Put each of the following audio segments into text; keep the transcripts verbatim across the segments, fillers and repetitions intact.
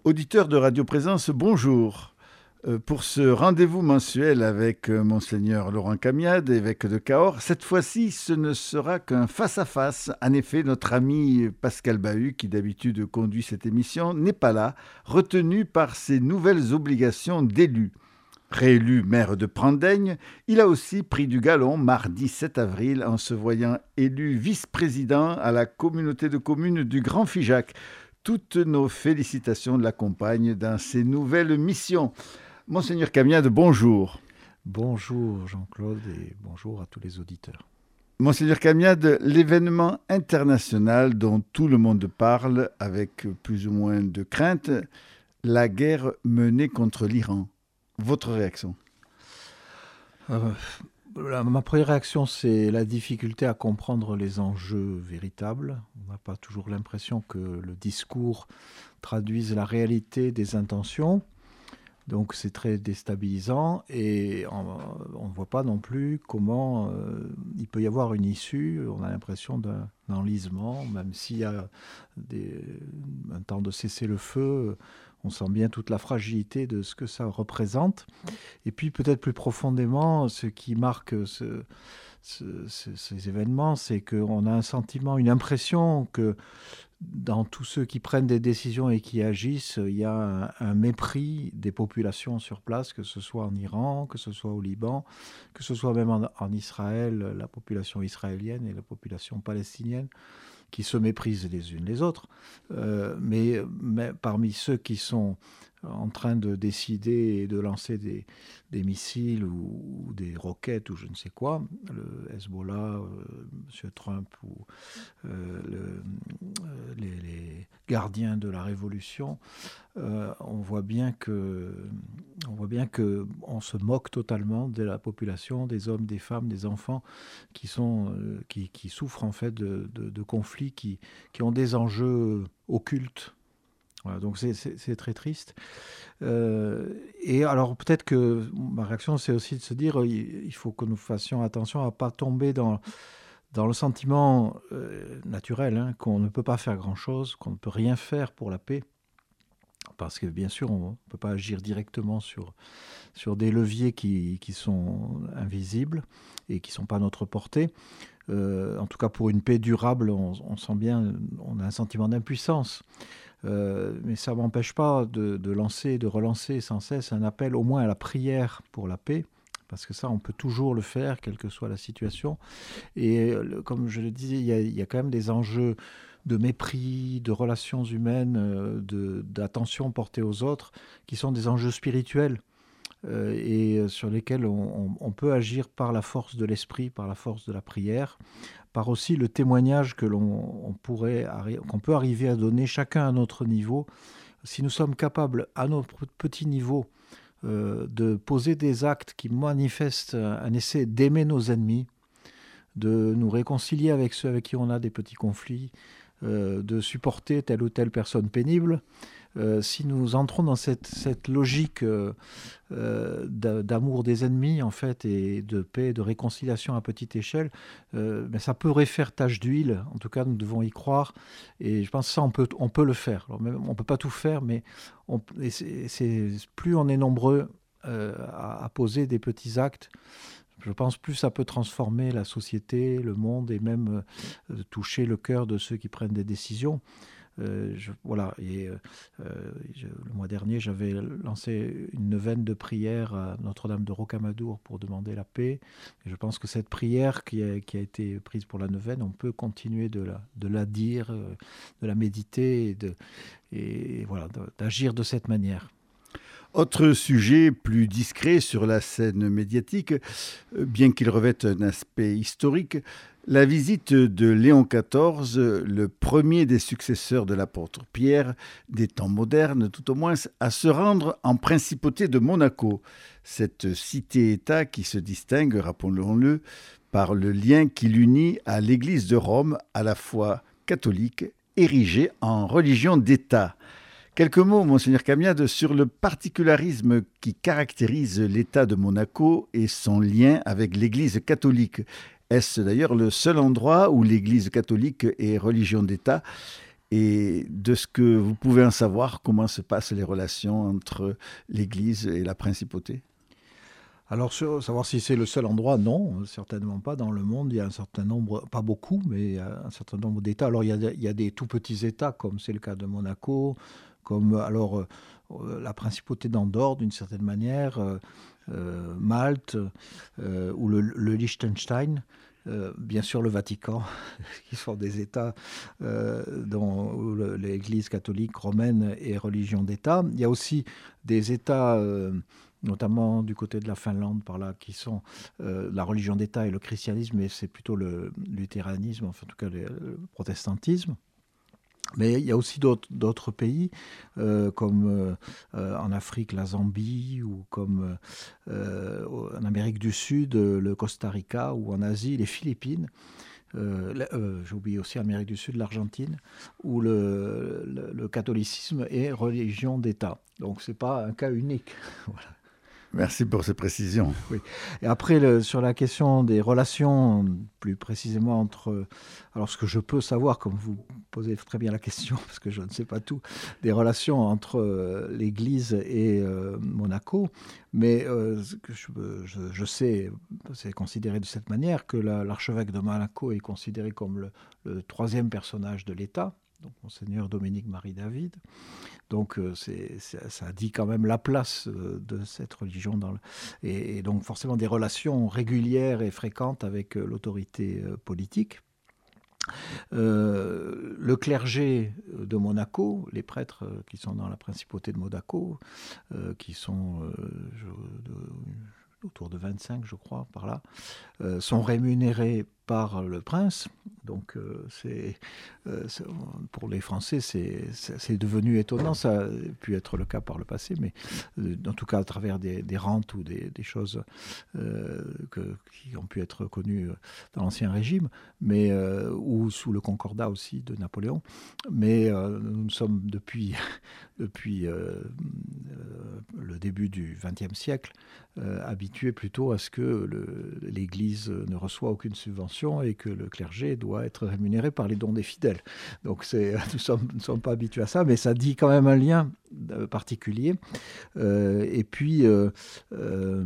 Auditeurs de Radio Présence, bonjour. Euh, Pour ce rendez-vous mensuel avec euh, Monseigneur Laurent Camiade, évêque de Cahors, cette fois-ci, ce ne sera qu'un face-à-face. En effet, notre ami Pascal Bahut, qui d'habitude conduit cette émission, n'est pas là, retenu par ses nouvelles obligations d'élu. Réélu maire de Prendaignes, il a aussi pris du galon mardi sept avril en se voyant élu vice-président à la communauté de communes du Grand Figeac. Toutes nos félicitations l'accompagnent dans ses nouvelles missions. Monseigneur Camiade, bonjour. Bonjour Jean-Claude et bonjour à tous les auditeurs. Monseigneur Camiade, l'événement international dont tout le monde parle avec plus ou moins de crainte, la guerre menée contre l'Iran. Votre réaction ? euh, la, Ma première réaction, c'est la difficulté à comprendre les enjeux véritables. On n'a pas toujours l'impression que le discours traduise la réalité des intentions. Donc c'est très déstabilisant et on ne voit pas non plus comment euh, il peut y avoir une issue. On a l'impression d'un enlisement, même s'il y a des, un temps de cessez-le-feu, on sent bien toute la fragilité de ce que ça représente. Et puis peut-être plus profondément, ce qui marque ce, ce, ce, ces événements, c'est qu'on a un sentiment, une impression que dans tous ceux qui prennent des décisions et qui agissent, il y a un, un mépris des populations sur place, que ce soit en Iran, que ce soit au Liban, que ce soit même en, en Israël, la population israélienne et la population palestinienne, qui se méprisent les unes les autres. Euh, mais, mais parmi ceux qui sont en train de décider et de lancer des, des missiles ou, ou des roquettes ou je ne sais quoi, le Hezbollah, euh, M. Trump ou euh, le, euh, les, les gardiens de la révolution, euh, on voit bien que on voit bien que on se moque totalement de la population, des hommes, des femmes, des enfants qui sont euh, qui, qui souffrent en fait de, de, de conflits qui, qui ont des enjeux occultes. Voilà, donc c'est, c'est, c'est très triste. Euh, et alors peut-être que ma réaction, c'est aussi de se dire il, il faut que nous fassions attention à ne pas tomber dans, dans le sentiment euh, naturel hein, qu'on ne peut pas faire grand-chose, qu'on ne peut rien faire pour la paix. Parce que bien sûr, on ne peut pas agir directement sur, sur des leviers qui, qui sont invisibles et qui ne sont pas à notre portée. Euh, en tout cas, pour une paix durable, on, on sent bien, on a un sentiment d'impuissance. Euh, mais ça ne m'empêche pas de, de lancer, de relancer sans cesse un appel au moins à la prière pour la paix, parce que ça, on peut toujours le faire, quelle que soit la situation. Et euh, comme je le disais, il y a, il y a quand même des enjeux de mépris, de relations humaines, euh, de, d'attention portée aux autres, qui sont des enjeux spirituels. Euh, et sur lesquels on, on, on peut agir par la force de l'esprit, par la force de la prière, par aussi le témoignage que l'on on pourrait, qu'on peut arriver à donner chacun à notre niveau. Si nous sommes capables, à notre petit niveau, euh, de poser des actes qui manifestent un essai d'aimer nos ennemis, de nous réconcilier avec ceux avec qui on a des petits conflits, euh, de supporter telle ou telle personne pénible, Euh, si nous entrons dans cette, cette logique euh, euh, d'amour des ennemis en fait et de paix, de réconciliation à petite échelle, euh, ben ça pourrait faire tache d'huile. En tout cas, nous devons y croire. Et je pense que ça, on peut, on peut le faire. Alors, même, on ne peut pas tout faire, mais on, et c'est, c'est, plus on est nombreux euh, à, à poser des petits actes, je pense plus ça peut transformer la société, le monde et même euh, toucher le cœur de ceux qui prennent des décisions. Euh, je, voilà, et euh, je, le mois dernier, j'avais lancé une neuvaine de prière à Notre-Dame de Rocamadour pour demander la paix. Et je pense que cette prière qui a, qui a été prise pour la neuvaine, on peut continuer de la, de la dire, de la méditer et, de, et voilà, d'agir de cette manière. Autre sujet plus discret sur la scène médiatique, bien qu'il revête un aspect historique, la visite de Léon quatorze, le premier des successeurs de l'apôtre Pierre, des temps modernes tout au moins, à se rendre en principauté de Monaco. Cette cité-État qui se distingue, rappelons-le, par le lien qui l'unit à l'Église de Rome, à la fois catholique, érigée en religion d'État. Quelques mots, Monseigneur Camiade, sur le particularisme qui caractérise l'État de Monaco et son lien avec l'Église catholique. Est-ce d'ailleurs le seul endroit où l'Église catholique est religion d'État Et de ce que vous pouvez en savoir, comment se passent les relations entre l'Église et la principauté? Alors, sur, savoir si c'est le seul endroit, non, certainement pas. Dans le monde, il y a un certain nombre, pas beaucoup, mais il y a un certain nombre d'États. Alors, il y a, il y a des tout petits États, comme c'est le cas de Monaco, comme alors euh, la principauté d'Andorre, d'une certaine manière, euh, euh, Malte, euh, ou le, le Liechtenstein. Euh, bien sûr, le Vatican, qui sont des États euh, dont où le, l'Église catholique romaine est religion d'État. Il y a aussi des États, euh, notamment du côté de la Finlande, par là, qui sont euh, la religion d'État et le christianisme, mais c'est plutôt le luthéranisme, enfin, en tout cas le, le protestantisme. Mais il y a aussi d'autres, d'autres pays, euh, comme euh, en Afrique, la Zambie, ou comme euh, en Amérique du Sud, le Costa Rica, ou en Asie, les Philippines. Euh, euh, j'ai oublié aussi Amérique du Sud, l'Argentine, où le, le, le catholicisme est religion d'État. Donc ce n'est pas un cas unique. Voilà. Merci pour ces précisions. Oui. Et après, le, sur la question des relations, plus précisément entre... Alors, ce que je peux savoir, comme vous posez très bien la question, parce que je ne sais pas tout, des relations entre euh, l'Église et euh, Monaco, mais euh, ce que je, je, je sais, c'est considéré de cette manière, que la, l'archevêque de Monaco est considéré comme le, le troisième personnage de l'État, donc Monseigneur Dominique-Marie David. Donc euh, c'est, c'est, ça dit quand même la place euh, de cette religion. Dans le... et, et donc forcément des relations régulières et fréquentes avec euh, l'autorité euh, politique. Euh, le clergé de Monaco, les prêtres euh, qui sont dans la principauté de Monaco, euh, qui sont euh, je, de, autour de vingt-cinq, je crois, par là, euh, sont rémunérés par le prince. Donc, euh, c'est, euh, c'est, pour les Français, c'est, c'est, c'est devenu étonnant. Ça a pu être le cas par le passé, mais euh, en tout cas à travers des, des rentes ou des, des choses euh, que, qui ont pu être connues dans l'Ancien Régime, mais, euh, ou sous le Concordat aussi de Napoléon. Mais euh, nous sommes depuis, depuis euh, euh, le début du vingtième siècle euh, habitués plutôt à ce que le, l'Église ne reçoit aucune subvention et que le clergé doit être rémunéré par les dons des fidèles. Donc c'est, nous ne sommes, nous sommes pas habitués à ça, mais ça dit quand même un lien particulier. Euh, et puis... Euh, euh,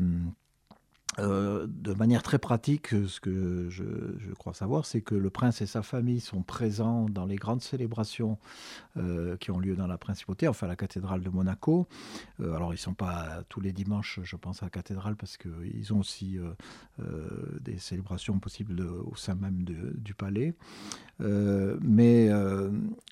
Euh, de manière très pratique, ce que je, je crois savoir, c'est que le prince et sa famille sont présents dans les grandes célébrations euh, qui ont lieu dans la principauté, enfin la cathédrale de Monaco. Euh, alors ils ne sont pas tous les dimanches, je pense, à la cathédrale, parce qu'ils ont aussi euh, euh, des célébrations possibles de, au sein même de, du palais. Euh, mais euh,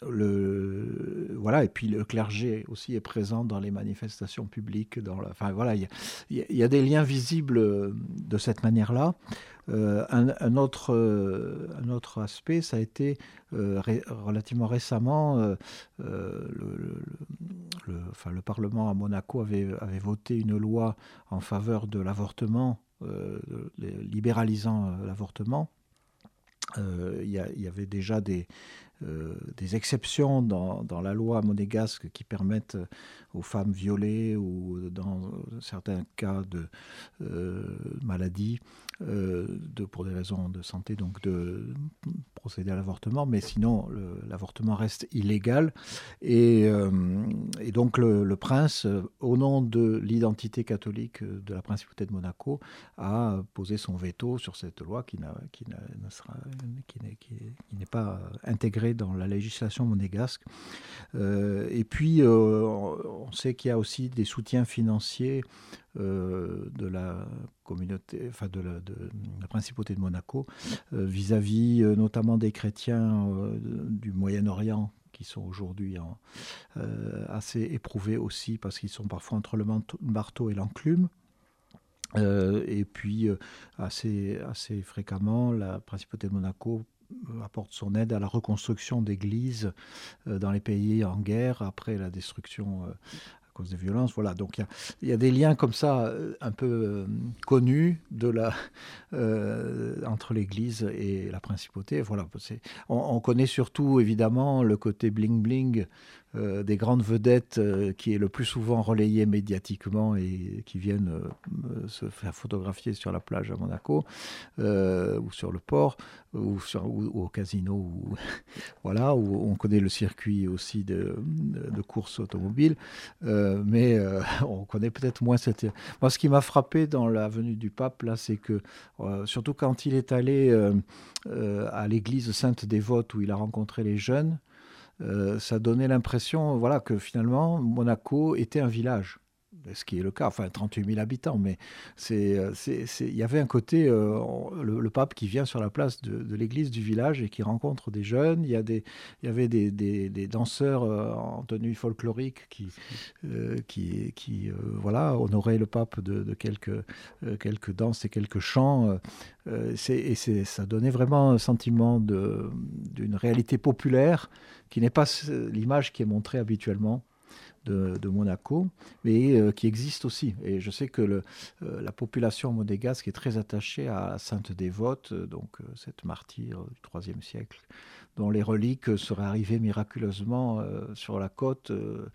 le, voilà, et puis le clergé aussi est présent dans les manifestations publiques. Dans la, enfin voilà, il y, y, y a des liens visibles de cette manière-là. Euh, un, un, autre, euh, un autre aspect, ça a été euh, ré, relativement récemment, euh, euh, le, le, le, enfin, le Parlement à Monaco avait, avait voté une loi en faveur de l'avortement, euh, libéralisant euh, l'avortement. Euh, il y, a, il y avait déjà des, euh, des exceptions dans, dans la loi monégasque qui permettent aux femmes violées ou dans certains cas de euh, maladie, euh, de, pour des raisons de santé, donc de procéder à l'avortement, mais sinon le, l'avortement reste illégal. Et, euh, et donc le, le prince, au nom de l'identité catholique de la principauté de Monaco, a posé son veto sur cette loi qui, n'a, qui, n'a, ne sera, qui, n'est, qui, qui n'est pas intégrée dans la législation monégasque. Euh, et puis, euh, on sait qu'il y a aussi des soutiens financiers euh, de la communauté, enfin de la, de la principauté de Monaco, euh, vis-à-vis euh, notamment des chrétiens euh, du Moyen-Orient, qui sont aujourd'hui en, euh, assez éprouvés aussi, parce qu'ils sont parfois entre le marteau et l'enclume. Euh, et puis, euh, assez, assez fréquemment, la principauté de Monaco apporte son aide à la reconstruction d'églises euh, dans les pays en guerre, après la destruction euh, à cause des violences. Voilà, donc il y, y a des liens comme ça, euh, un peu euh, connus de la, euh, entre l'Église et la principauté. Voilà, c'est, on, on connaît surtout, évidemment, le côté bling-bling euh, des grandes vedettes euh, qui est le plus souvent relayée médiatiquement et qui viennent euh, se faire photographier sur la plage à Monaco euh, ou sur le port ou, sur, ou, ou au casino ou, voilà, où on connaît le circuit aussi de, de, de course automobile, euh, mais euh, on connaît peut-être moins cette... Moi, ce qui m'a frappé dans la venue du pape, là, c'est que, euh, surtout quand il est allé euh, euh, à l'église Sainte-Dévote où il a rencontré les jeunes, euh, ça donnait l'impression voilà, que finalement, Monaco était un village. Ce qui est le cas, enfin trente-huit mille habitants, mais c'est, c'est, c'est, il y avait un côté, euh, le, le pape qui vient sur la place de, de l'église du village et qui rencontre des jeunes. Il y, a des, il y avait des, des, des danseurs euh, en tenue folklorique qui, euh, qui, qui euh, voilà, honoraient le pape de, de quelques, euh, quelques danses et quelques chants. Euh, c'est, et c'est, ça donnait vraiment un sentiment de, d'une réalité populaire qui n'est pas l'image qui est montrée habituellement De, de Monaco, mais euh, qui existe aussi. Et je sais que le, euh, la population monégasque est très attachée à la Sainte Dévote, euh, donc euh, cette martyre du troisième siècle, dont les reliques seraient arrivées miraculeusement euh, sur la côte euh,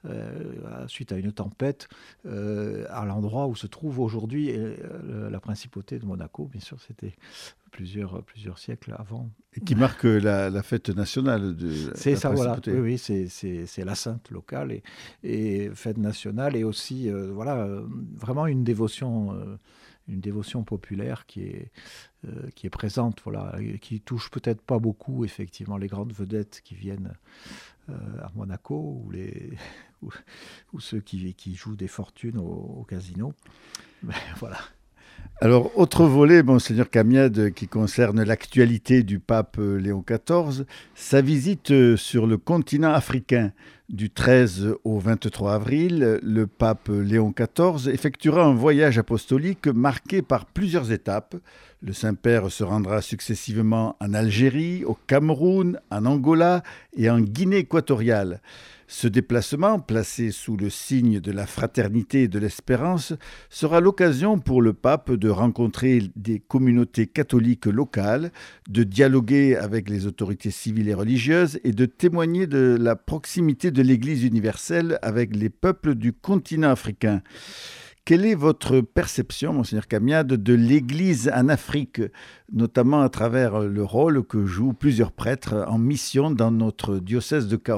euh, suite à une tempête, euh, à l'endroit où se trouve aujourd'hui euh, la principauté de Monaco. Bien sûr, c'était plusieurs, plusieurs siècles avant. Et qui marque la, la fête nationale de c'est la ça, principauté. Voilà. Oui, oui, c'est, c'est, c'est la sainte locale et, et fête nationale et aussi, euh, voilà, euh, vraiment une dévotion, euh, une dévotion populaire qui est, euh, qui est présente, voilà, et qui touche peut-être pas beaucoup, effectivement, les grandes vedettes qui viennent euh, à Monaco ou, les, ou, ou ceux qui, qui jouent des fortunes au, au casino. Mais, voilà. Alors, autre volet, Monseigneur Camiade, qui concerne l'actualité du pape Léon quatorze, sa visite sur le continent africain. Du treize au vingt-trois avril, le pape Léon quatorze effectuera un voyage apostolique marqué par plusieurs étapes. Le Saint-Père se rendra successivement en Algérie, au Cameroun, en Angola et en Guinée équatoriale. Ce déplacement, placé sous le signe de la fraternité et de l'espérance, sera l'occasion pour le pape de rencontrer des communautés catholiques locales, de dialoguer avec les autorités civiles et religieuses et de témoigner de la proximité de l'Église universelle avec les peuples du continent africain. Quelle est votre perception, Monseigneur Camiade, de l'Église en Afrique, notamment à travers le rôle que jouent plusieurs prêtres en mission dans notre diocèse de Cahors ?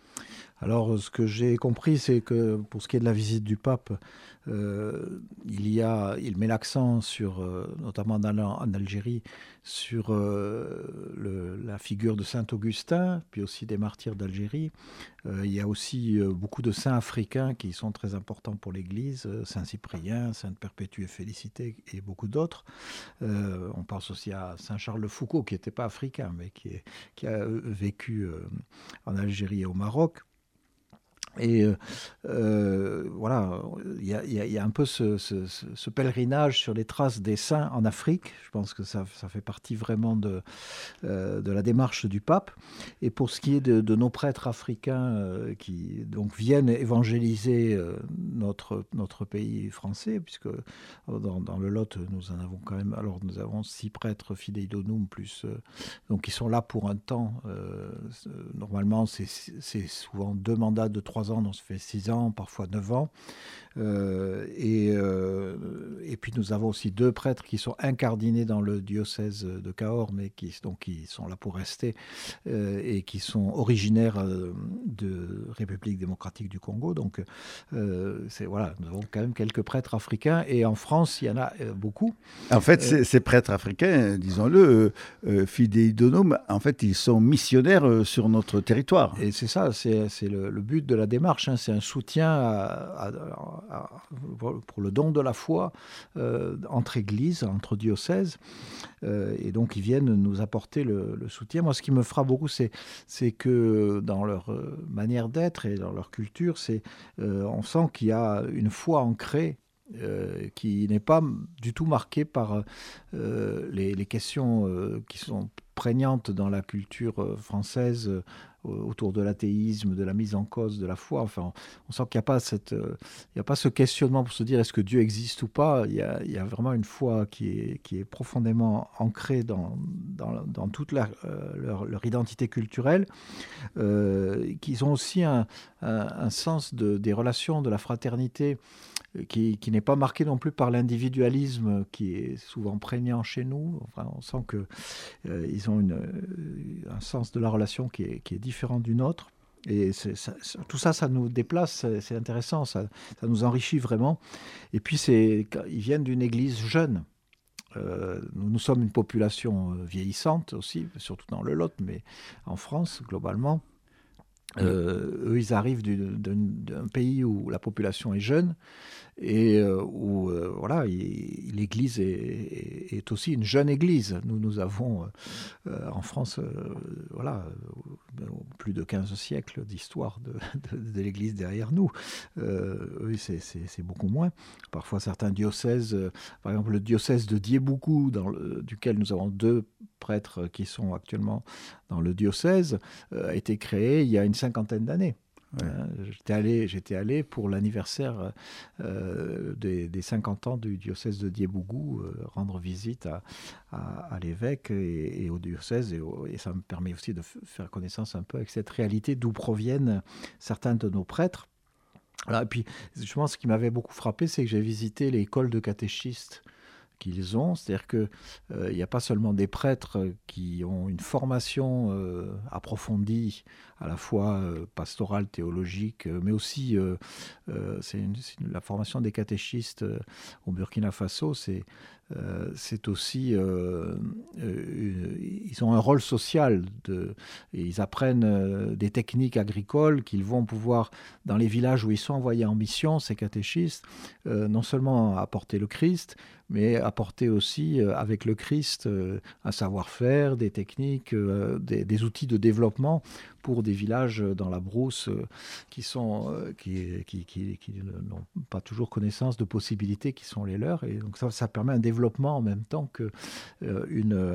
Alors, ce que j'ai compris, c'est que pour ce qui est de la visite du pape, euh, il, y a, il met l'accent sur, euh, notamment en, en Algérie, sur euh, le, la figure de Saint Augustin, puis aussi des martyrs d'Algérie. Euh, il y a aussi euh, beaucoup de saints africains qui sont très importants pour l'Église, euh, Saint Cyprien, Sainte Perpétue et Félicité et beaucoup d'autres. Euh, on pense aussi à Saint Charles de Foucauld, qui n'était pas africain, mais qui, est, qui a vécu euh, en Algérie et au Maroc. Et euh, euh, voilà, il y, y, y a un peu ce, ce, ce pèlerinage sur les traces des saints en Afrique. Je pense que ça, ça fait partie vraiment de, euh, de la démarche du pape. Et pour ce qui est de, de nos prêtres africains euh, qui donc viennent évangéliser euh, notre, notre pays français, puisque dans, dans le Lot, nous en avons quand même, alors nous avons six prêtres fidei donum, plus, euh, donc qui sont là pour un temps. Euh, normalement, c'est, c'est souvent deux mandats de trois ans, on se fait six ans, parfois neuf ans. Euh, et, euh, et puis nous avons aussi deux prêtres qui sont incardinés dans le diocèse de Cahors, mais qui, donc, qui sont là pour rester euh, et qui sont originaires euh, de République démocratique du Congo. Donc euh, c'est, voilà, nous avons quand même quelques prêtres africains et en France, il y en a euh, beaucoup. En fait, euh, ces, ces prêtres africains, disons-le, euh, fidei donum, en fait, ils sont missionnaires euh, sur notre territoire. Et c'est ça, c'est, c'est le, le but de la démarche, hein, c'est un soutien à, à, à, pour le don de la foi euh, entre églises, entre diocèses, euh, et donc ils viennent nous apporter le, le soutien. Moi, ce qui me frappe beaucoup, c'est, c'est que dans leur manière d'être et dans leur culture, c'est, euh, on sent qu'il y a une foi ancrée Euh, qui n'est pas du tout marquée par euh, les, les questions euh, qui sont prégnantes dans la culture euh, française, euh, autour de l'athéisme, de la mise en cause de la foi. Enfin, on, on sent qu'il n'y a pas cette, euh, il n'y a pas ce questionnement pour se dire est-ce que Dieu existe ou pas. Il y a, il y a vraiment une foi qui est, qui est profondément ancrée dans, dans, dans toute la, euh, leur, leur identité culturelle, euh, qu'ils ont aussi un, un, un sens de, des relations, de la fraternité, qui, qui n'est pas marqué non plus par l'individualisme qui est souvent prégnant chez nous. Enfin, on sent qu'ils euh, ont une, un sens de la relation qui est, qui est différent du nôtre. Et c'est, ça, tout ça, ça nous déplace, c'est, c'est intéressant, ça, ça nous enrichit vraiment. Et puis, c'est, ils viennent d'une église jeune. Euh, nous, nous sommes une population vieillissante aussi, surtout dans le Lot, mais en France, globalement. Euh, eux, ils arrivent du, d'un, d'un pays où la population est jeune et euh, où euh, voilà, il, l'Église est, est, est aussi une jeune Église. Nous, nous avons euh, en France euh, voilà, euh, plus de quinze siècles d'histoire de, de, de l'Église derrière nous. Euh, eux, c'est, c'est, c'est beaucoup moins. Parfois, certains diocèses, euh, par exemple le diocèse de Diebougou, dans le, duquel nous avons deux prêtres qui sont actuellement dans le diocèse, euh, a été créé il y a une cinquantaine d'années. Ouais. Euh, j'étais, allé, j'étais allé pour l'anniversaire euh, des, des cinquante ans du diocèse de Diebougou, euh, rendre visite à, à, à l'évêque et, et au diocèse, et, au, et ça me permet aussi de f- faire connaissance un peu avec cette réalité d'où proviennent certains de nos prêtres. Voilà, et puis, je pense ce qui m'avait beaucoup frappé, c'est que j'ai visité l'école de catéchistes qu'ils ont, c'est-à-dire qu'il n'y euh, a pas seulement des prêtres qui ont une formation euh, approfondie, à la fois euh, pastorale, théologique, euh, mais aussi euh, euh, c'est, une, c'est une, la formation des catéchistes euh, au Burkina Faso, c'est, euh, c'est aussi, euh, euh, ils ont un rôle social, de, et ils apprennent euh, des techniques agricoles qu'ils vont pouvoir, dans les villages où ils sont envoyés en mission, ces catéchistes, euh, non seulement apporter le Christ, mais apporter aussi euh, avec le Christ euh, un savoir-faire, des techniques, euh, des, des outils de développement pour des villages dans la brousse euh, qui, sont, euh, qui, qui, qui, qui n'ont pas toujours connaissance de possibilités qui sont les leurs. Et donc ça, ça permet un développement en même temps qu'une euh,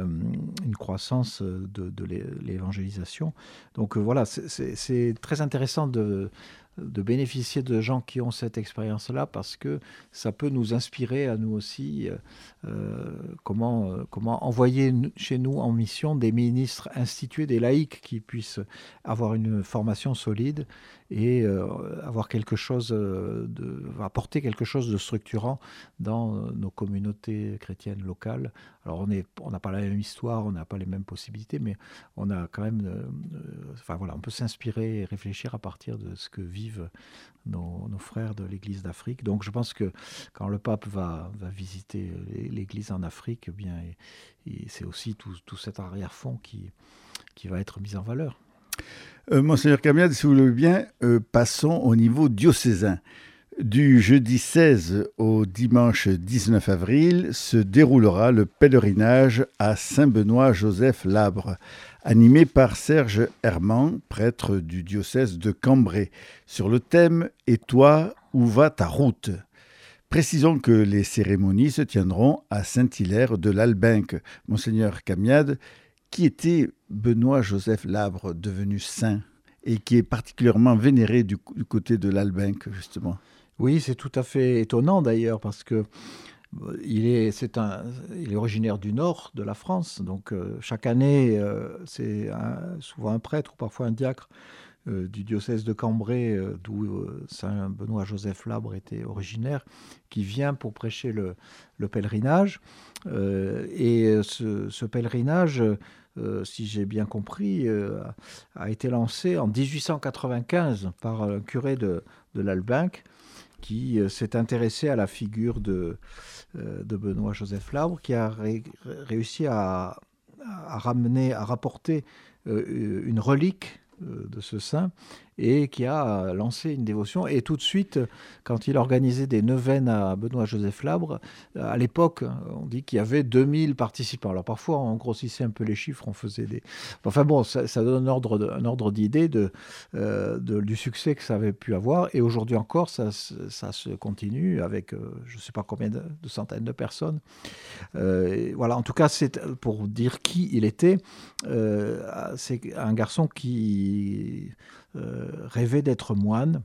une croissance de, de l'évangélisation. Donc euh, voilà, c'est, c'est, c'est très intéressant de... de bénéficier de gens qui ont cette expérience-là, parce que ça peut nous inspirer à nous aussi euh, comment, euh, comment envoyer chez nous en mission des ministres institués, des laïcs qui puissent avoir une formation solide et euh, avoir quelque chose de, apporter quelque chose de structurant dans nos communautés chrétiennes locales. Alors on est, on n'a pas la même histoire, on n'a pas les mêmes possibilités, mais on a quand même, euh, enfin voilà, on peut s'inspirer et réfléchir à partir de ce que vivent nos, nos frères de l'Église d'Afrique. Donc je pense que quand le pape va, va visiter l'Église en Afrique, eh bien, et, et c'est aussi tout, tout cet arrière-fond qui, qui va être mis en valeur. Euh, Monseigneur Camiade, si vous le voulez bien, euh, passons au niveau diocésain. Du jeudi seize au dimanche dix-neuf avril se déroulera le pèlerinage à Saint-Benoît-Joseph-Labre, animé par Serge Herman, prêtre du diocèse de Cambrai, sur le thème « Et toi, où va ta route ?» Précisons que les cérémonies se tiendront à Saint-Hilaire de l'Albinque. Monseigneur Camiade, qui était Benoît-Joseph Labre, devenu saint, et qui est particulièrement vénéré du, du côté de l'Albinque, justement? Oui, c'est tout à fait étonnant d'ailleurs, parce que il est, c'est un, il est originaire du nord de la France, donc euh, chaque année, euh, c'est un, souvent un prêtre ou parfois un diacre euh, du diocèse de Cambrai, euh, d'où euh, Saint Benoît-Joseph Labre était originaire, qui vient pour prêcher le, le pèlerinage. Euh, et ce, ce pèlerinage, euh, si j'ai bien compris, euh, a été lancé en dix-huit cent quatre-vingt-quinze par un curé de, de l'Albinque, qui euh, s'est intéressé à la figure de, euh, de Benoît-Joseph Labre, qui a ré, réussi à, à ramener, à rapporter euh, une relique euh, de ce saint, et qui a lancé une dévotion. Et tout de suite, quand il organisait des neuvaines à Benoît-Joseph Labre, à l'époque, on dit qu'il y avait deux mille participants. Alors parfois, on grossissait un peu les chiffres, on faisait des... Enfin bon, ça, ça donne un ordre, de, un ordre d'idée de, euh, de, du succès que ça avait pu avoir. Et aujourd'hui encore, ça, ça se continue avec euh, je ne sais pas combien de, de centaines de personnes. Euh, voilà, en tout cas, c'est pour dire qui il était. Euh, c'est un garçon qui euh, rêvait d'être moine,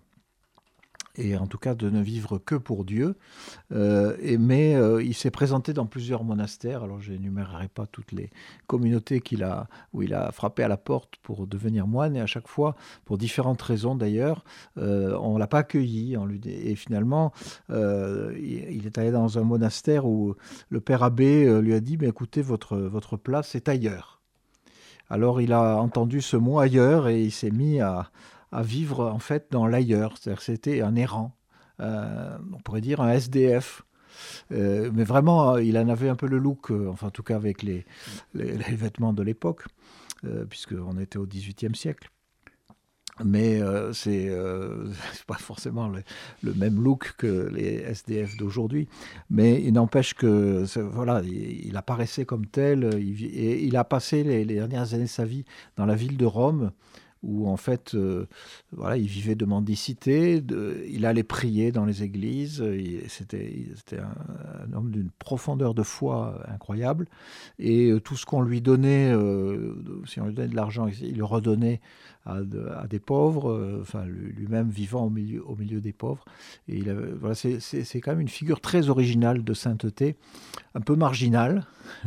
et en tout cas de ne vivre que pour Dieu. Euh, et, mais euh, il s'est présenté dans plusieurs monastères. Alors je n'énumérerai pas toutes les communautés qu'il a, où il a frappé à la porte pour devenir moine, et à chaque fois, pour différentes raisons d'ailleurs, euh, on ne l'a pas accueilli. On lui, et finalement, euh, il, il est allé dans un monastère où le père abbé euh, lui a dit, mais écoutez, votre, votre place est ailleurs. Alors il a entendu ce mot ailleurs et il s'est mis à, à vivre en fait dans l'ailleurs. C'est-à-dire que c'était un errant, euh, on pourrait dire un S D F. Euh, mais vraiment, il en avait un peu le look, euh, enfin en tout cas avec les, les, les vêtements de l'époque, euh, puisqu'on était au dix-huitième siècle. Mais euh, c'est euh, pas forcément le, le même look que les S D F d'aujourd'hui. Mais il n'empêche que voilà, il, il apparaissait comme tel. Il, et il a passé les, les dernières années de sa vie dans la ville de Rome, où en fait, euh, voilà, il vivait de mendicité, de, il allait prier dans les églises, il, c'était, c'était un, un homme d'une profondeur de foi incroyable, et euh, tout ce qu'on lui donnait, euh, si on lui donnait de l'argent, il le redonnait à, de, à des pauvres, euh, enfin lui-même vivant au milieu, au milieu des pauvres. Et il avait, voilà, c'est, c'est, c'est quand même une figure très originale de sainteté, un peu marginale,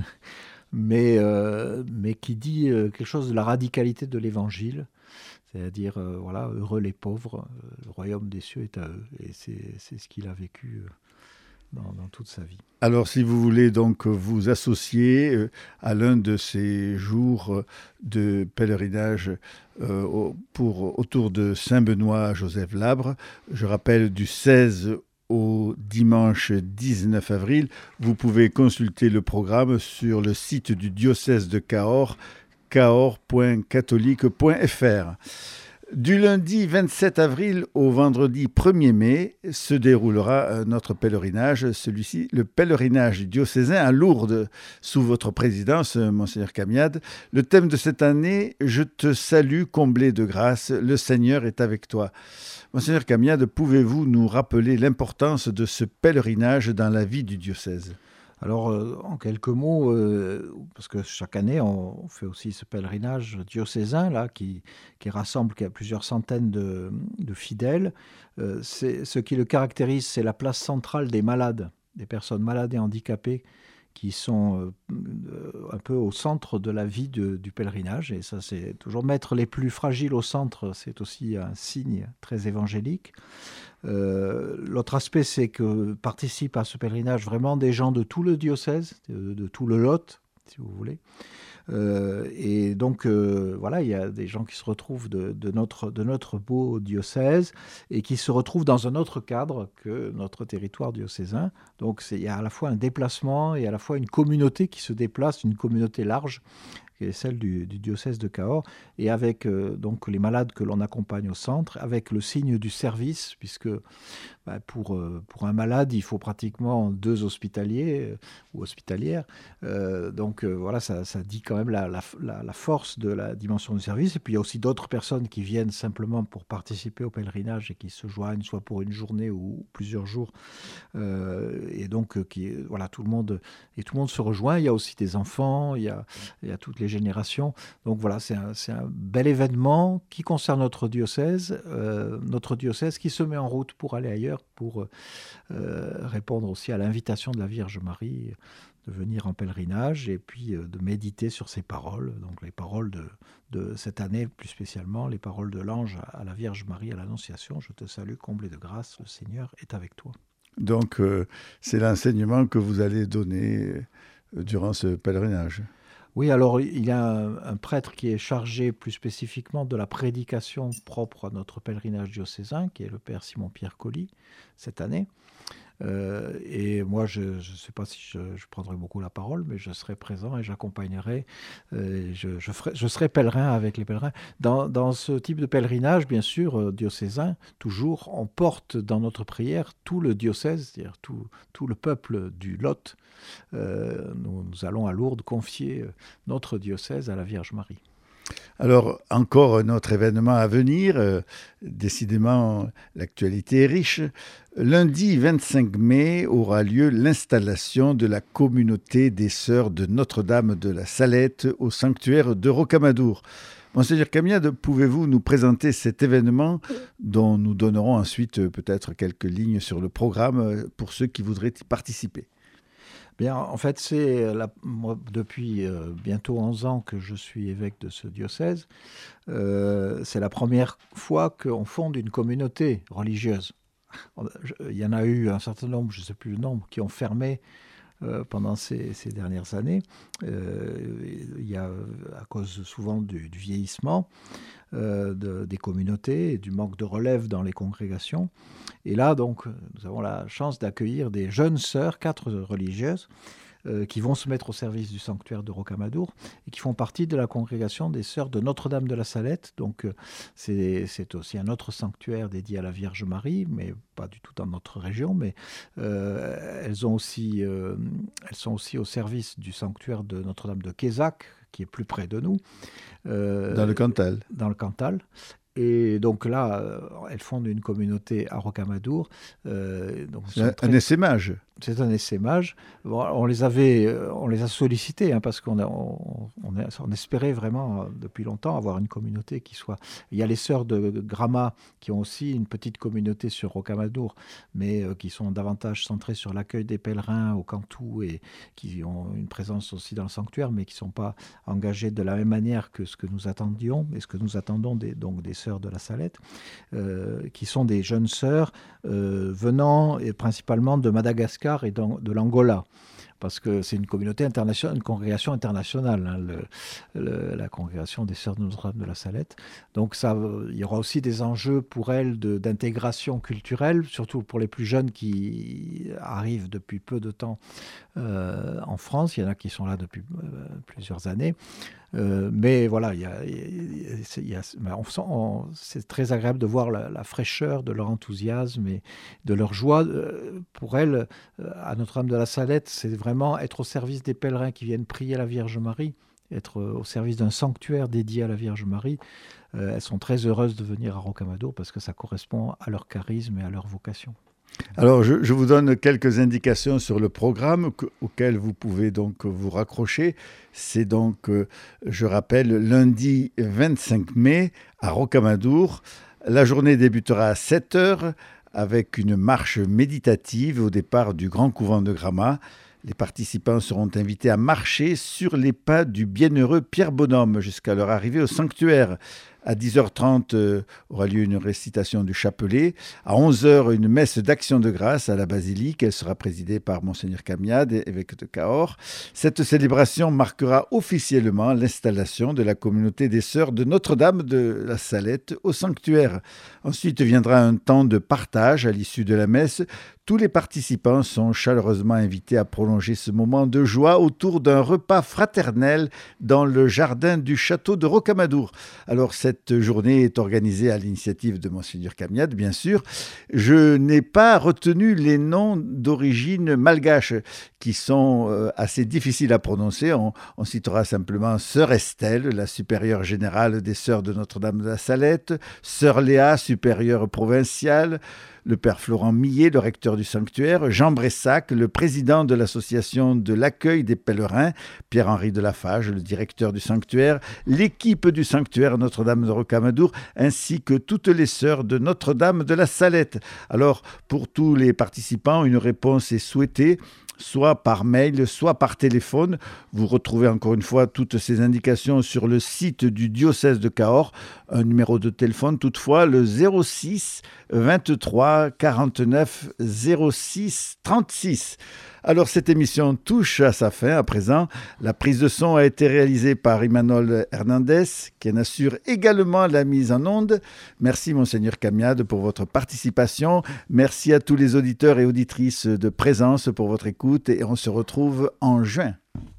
mais, euh, mais qui dit euh, quelque chose de la radicalité de l'Évangile. C'est-à-dire, euh, voilà, heureux les pauvres, euh, le royaume des cieux est à eux. Et c'est, c'est ce qu'il a vécu euh, dans, dans toute sa vie. Alors, si vous voulez donc vous associer euh, à l'un de ces jours de pèlerinage euh, au, pour, autour de Saint-Benoît-Joseph Labre, je rappelle du seize au dimanche dix-neuf avril, vous pouvez consulter le programme sur le site du diocèse de Cahors, cahors point catholique point f r. Du lundi vingt-sept avril au vendredi premier mai se déroulera notre pèlerinage, celui-ci, le pèlerinage diocésain à Lourdes, sous votre présidence, Monseigneur Camiade. Le thème de cette année, « Je te salue, comblé de grâce, le Seigneur est avec toi ». Monseigneur Camiade, pouvez-vous nous rappeler l'importance de ce pèlerinage dans la vie du diocèse ? Alors, euh, en quelques mots, euh, parce que chaque année, on, on fait aussi ce pèlerinage diocésain, là, qui, qui rassemble qui a plusieurs centaines de, de fidèles. Euh, c'est, ce qui le caractérise, c'est la place centrale des malades, des personnes malades et handicapées, qui sont euh, un peu au centre de la vie de, du pèlerinage. Et ça, c'est toujours mettre les plus fragiles au centre, c'est aussi un signe très évangélique. Euh, l'autre aspect, c'est que participent à ce pèlerinage vraiment des gens de tout le diocèse, de, de tout le Lot, si vous voulez. Euh, et donc, euh, voilà, il y a des gens qui se retrouvent de, de, notre, de notre beau diocèse et qui se retrouvent dans un autre cadre que notre territoire diocésain. Donc, c'est, il y a à la fois un déplacement et à la fois une communauté qui se déplace, une communauté large, qui est celle du, du diocèse de Cahors, et avec euh, donc les malades que l'on accompagne au centre, avec le signe du service, puisque bah, pour, euh, pour un malade, il faut pratiquement deux hospitaliers euh, ou hospitalières. Euh, donc euh, voilà, ça, ça dit quand même la, la, la, la force de la dimension du service. Et puis il y a aussi d'autres personnes qui viennent simplement pour participer au pèlerinage et qui se joignent soit pour une journée ou plusieurs jours. Euh, et donc, euh, qui, voilà, tout le monde, et tout le monde se rejoint. Il y a aussi des enfants, il y a, il y a toutes les générations. Donc voilà, c'est un, c'est un bel événement qui concerne notre diocèse, euh, notre diocèse qui se met en route pour aller ailleurs, pour euh, répondre aussi à l'invitation de la Vierge Marie de venir en pèlerinage et puis euh, de méditer sur ces paroles, donc les paroles de, de cette année plus spécialement, les paroles de l'ange à la Vierge Marie à l'Annonciation. Je te salue, comblée de grâce, le Seigneur est avec toi. Donc euh, c'est l'enseignement que vous allez donner euh, durant ce pèlerinage. Oui, alors il y a un, un prêtre qui est chargé plus spécifiquement de la prédication propre à notre pèlerinage diocésain, qui est le père Simon-Pierre Colly, cette année. Euh, et moi, je ne sais pas si je, je prendrai beaucoup la parole, mais je serai présent et j'accompagnerai. Euh, je, je, ferai, je serai pèlerin avec les pèlerins. Dans, dans ce type de pèlerinage, bien sûr, euh, diocésain, toujours, on porte dans notre prière tout le diocèse, c'est-à-dire tout, tout le peuple du Lot. Euh, nous, nous allons à Lourdes confier notre diocèse à la Vierge Marie. Alors, encore un autre événement à venir. Euh, décidément, l'actualité est riche. Lundi vingt-cinq mai aura lieu l'installation de la communauté des Sœurs de Notre-Dame de la Salette au sanctuaire de Rocamadour. Monseigneur Camiade, pouvez-vous nous présenter cet événement dont nous donnerons ensuite peut-être quelques lignes sur le programme pour ceux qui voudraient y participer? Bien, en fait, c'est la, moi, depuis euh, bientôt onze ans que je suis évêque de ce diocèse. Euh, c'est la première fois qu'on fonde une communauté religieuse. Il y en a eu un certain nombre, je ne sais plus le nombre, qui ont fermé euh, pendant ces, ces dernières années. Euh, il y a, à cause souvent du, du vieillissement euh, de, des communautés et du manque de relève dans les congrégations. Et là, donc, nous avons la chance d'accueillir des jeunes sœurs, quatre religieuses, euh, qui vont se mettre au service du sanctuaire de Rocamadour et qui font partie de la congrégation des Sœurs de Notre-Dame de la Salette. Donc, euh, c'est, c'est aussi un autre sanctuaire dédié à la Vierge Marie, mais pas du tout dans notre région. Mais euh, elles, ont aussi, euh, elles sont aussi au service du sanctuaire de Notre-Dame de Quézac, qui est plus près de nous. Euh, dans le Cantal. Dans le Cantal. Et donc là, euh, elles fondent une communauté à Rocamadour. Euh, donc un, très... un essaimage. C'est un essaimage. Bon, on les avait, on les a sollicités hein, parce qu'on a, on, on, a, on espérait vraiment euh, depuis longtemps avoir une communauté qui soit. Il y a les sœurs de Grama qui ont aussi une petite communauté sur Rocamadour, mais euh, qui sont davantage centrées sur l'accueil des pèlerins au Cantou et qui ont une présence aussi dans le sanctuaire, mais qui ne sont pas engagées de la même manière que ce que nous attendions et ce que nous attendons des, donc des sœurs de la Salette, euh, qui sont des jeunes sœurs euh, venant et principalement de Madagascar et de l'Angola, parce que c'est une communauté internationale, une congrégation internationale, hein, le, le, la congrégation des Sœurs de Notre-Dame de la Salette. Donc ça, il y aura aussi des enjeux pour elles de, d'intégration culturelle, surtout pour les plus jeunes qui arrivent depuis peu de temps euh, en France. Il y en a qui sont là depuis euh, plusieurs années. Euh, mais voilà, y a, y a, on sent, on, c'est très agréable de voir la, la fraîcheur de leur enthousiasme et de leur joie. Euh, pour elles, euh, à Notre-Dame de la Salette, c'est vraiment être au service des pèlerins qui viennent prier la Vierge Marie, être au service d'un sanctuaire dédié à la Vierge Marie. Euh, elles sont très heureuses de venir à Rocamadour parce que ça correspond à leur charisme et à leur vocation. Alors, je, je vous donne quelques indications sur le programme que, auquel vous pouvez donc vous raccrocher. C'est donc, euh, je rappelle, lundi vingt-cinq mai à Rocamadour. La journée débutera à sept heures avec une marche méditative au départ du Grand Couvent de Grama. Les participants seront invités à marcher sur les pas du bienheureux Pierre Bonhomme jusqu'à leur arrivée au sanctuaire. À dix heures trente euh, aura lieu une récitation du chapelet. À onze heures, une messe d'action de grâce à la basilique. Elle sera présidée par Monseigneur Camiade, évêque de Cahors. Cette célébration marquera officiellement l'installation de la communauté des Sœurs de Notre-Dame de la Salette au sanctuaire. Ensuite viendra un temps de partage à l'issue de la messe. Tous les participants sont chaleureusement invités à prolonger ce moment de joie autour d'un repas fraternel dans le jardin du château de Rocamadour. Alors, cette journée est organisée à l'initiative de Monseigneur Camiade, bien sûr. Je n'ai pas retenu les noms d'origine malgache qui sont euh, assez difficiles à prononcer. On, on citera simplement Sœur Estelle, la supérieure générale des Sœurs de Notre-Dame de la Salette, Sœur Léa, supérieure provinciale, le père Florent Millet, le recteur du sanctuaire, Jean Bressac, le président de l'association de l'accueil des pèlerins, Pierre-Henri Delafage, le directeur du sanctuaire, l'équipe du sanctuaire Notre-Dame de Rocamadour, ainsi que toutes les sœurs de Notre-Dame de la Salette. Alors, pour tous les participants, une réponse est souhaitée, soit par mail, soit par téléphone. Vous retrouvez encore une fois toutes ces indications sur le site du diocèse de Cahors. Un numéro de téléphone toutefois, le zéro six vingt-trois trois quarante-neuf zéro six trente-six. Alors cette émission touche à sa fin à présent. La prise de son a été réalisée par Imanol Hernandez, qui en assure également la mise en onde. Merci Monseigneur Camiade pour votre participation. Merci à tous les auditeurs et auditrices de présence pour votre écoute et on se retrouve en juin.